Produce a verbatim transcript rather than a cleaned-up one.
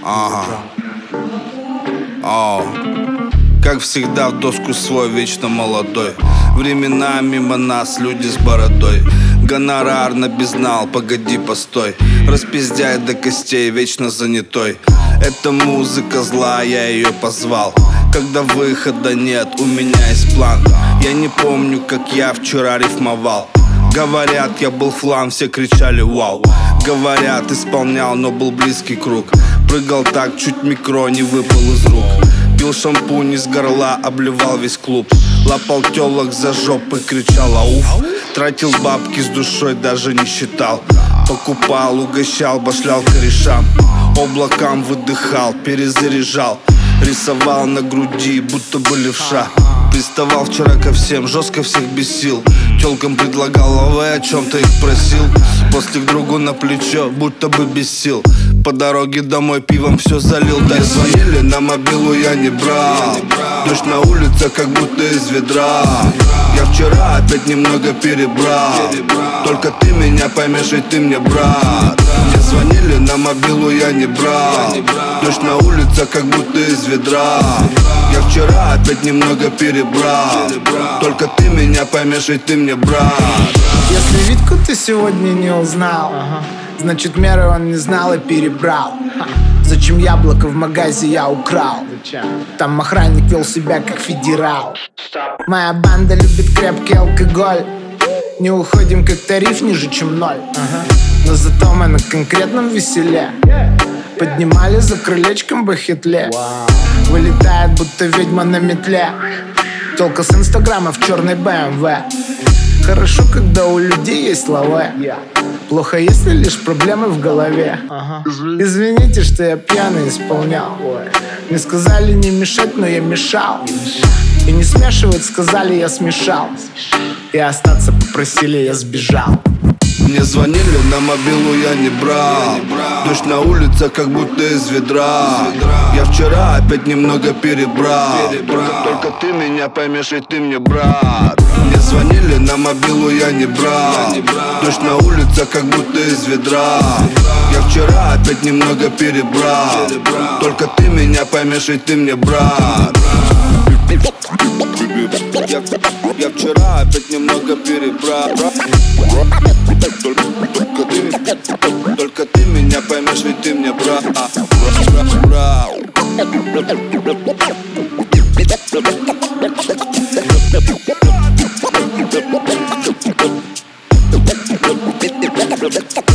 Ага. О. Как всегда в доску свой, вечно молодой. Времена мимо нас, люди с бородой. Гонорар на безнал, погоди, постой. Распиздяй до костей, вечно занятой. Эта музыка зла, я ее позвал. Когда выхода нет, у меня есть план. Я не помню, как я вчера рифмовал. Говорят, я был флан, все кричали вау. Говорят, исполнял, но был близкий круг. Прыгал так, чуть микро не выпал из рук. Пил шампунь из горла, обливал весь клуб. Лапал телок за жопы, кричал ауф. Тратил бабки с душой, даже не считал. Покупал, угощал, башлял корешам. Облакам выдыхал, перезаряжал. Рисовал на груди, будто бы левша. Приставал вчера ко всем, жестко всех бесил. Тёлкам предлагал лавэ, о чем-то их просил. После к другу на плечо, будто бы без сил. По дороге домой пивом все залил. Мне звонили на мобилу, я не брал. Дождь на улице, как будто из ведра. Я вчера опять немного перебрал. Только ты меня поймешь, ведь ты мне брат. Мне звонили на мобилу, я не брал. Дождь на улице, как будто из ведра. Я вчера опять немного перебрал. Только ты меня поймешь, ведь ты мне брат. Если Витьку ты сегодня не узнал, значит меры он не знал и перебрал. Зачем яблоко в магазе я украл? Там охранник вел себя как федерал. Моя банда любит крепкий алкоголь. Не уходим как тариф ниже, чем ноль. Но зато мы на конкретном веселе. Поднимали за крылечком бахетле. Вылетает, будто ведьма на метле. Тёлка с инстаграма в черной бэ эм вэ. Хорошо, когда у людей есть лавэ. Плохо, если лишь проблемы в голове. Извините, что я пьяный исполнял. Мне сказали не мешать, но я мешал. И не смешивать, сказали, я смешал. И остаться попросили, я сбежал. Мне звонили на мобилу, я не брал. Дождь на улице, как будто из ведра. Я вчера опять немного перебрал. Только ты меня поймешь, ведь ты мне брат. Мне звонили на мобилу, я не брал. Дождь на улице, как будто из ведра. Я вчера опять немного перебрал. Только ты меня поймешь, ведь ты мне брат. Я, я вчера опять немного перебрал. Только ты, только ты меня поймешь, ведь ты мне брат. Брат.